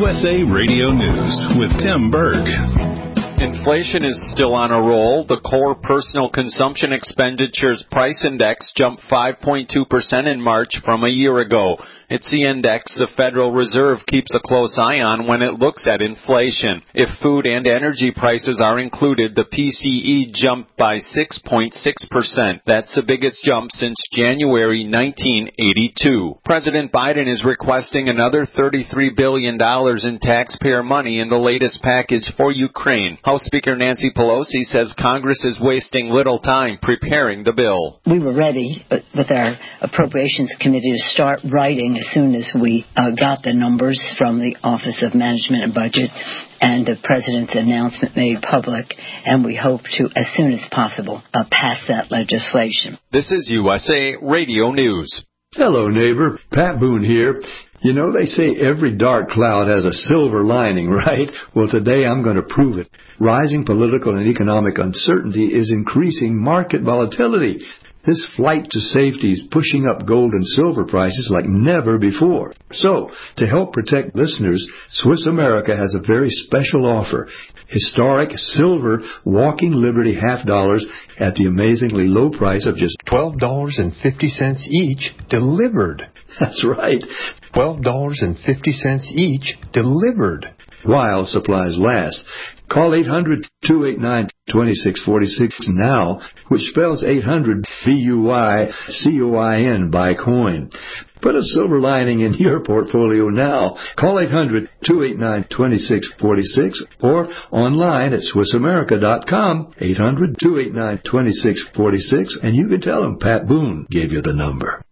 USA Radio News with Tim Berg. Inflation is still on a roll. The core personal consumption expenditures price index jumped 5.2% in March from a year ago. It's the index the Federal Reserve keeps a close eye on when it looks at inflation. If food and energy prices are included, the PCE jumped by 6.6%. That's the biggest jump since January 1982. President Biden is requesting another $33 billion in taxpayer money in the latest package for Ukraine. House Speaker Nancy Pelosi says Congress is wasting little time preparing the bill. We were ready with our Appropriations Committee to start writing as soon as we got the numbers from the Office of Management and Budget and the President's announcement made public, and we hope to, as soon as possible, pass that legislation. This is USA Radio News. Hello, neighbor. Pat Boone here. You know, they say every dark cloud has a silver lining, right? Well, today I'm going to prove it. Rising political and economic uncertainty is increasing market volatility. This flight to safety is pushing up gold and silver prices like never before. So, to help protect listeners, Swiss America has a very special offer. Historic silver Walking Liberty $half at the amazingly low price of just $12.50 each delivered. That's right. $12.50 each delivered. While supplies last. Call 800-289-2646 now, which spells 800 BUYCOIN by coin. Put a silver lining in your portfolio now. Call 800-289-2646 or online at SwissAmerica.com, 800-289-2646, and you can tell them Pat Boone gave you the number.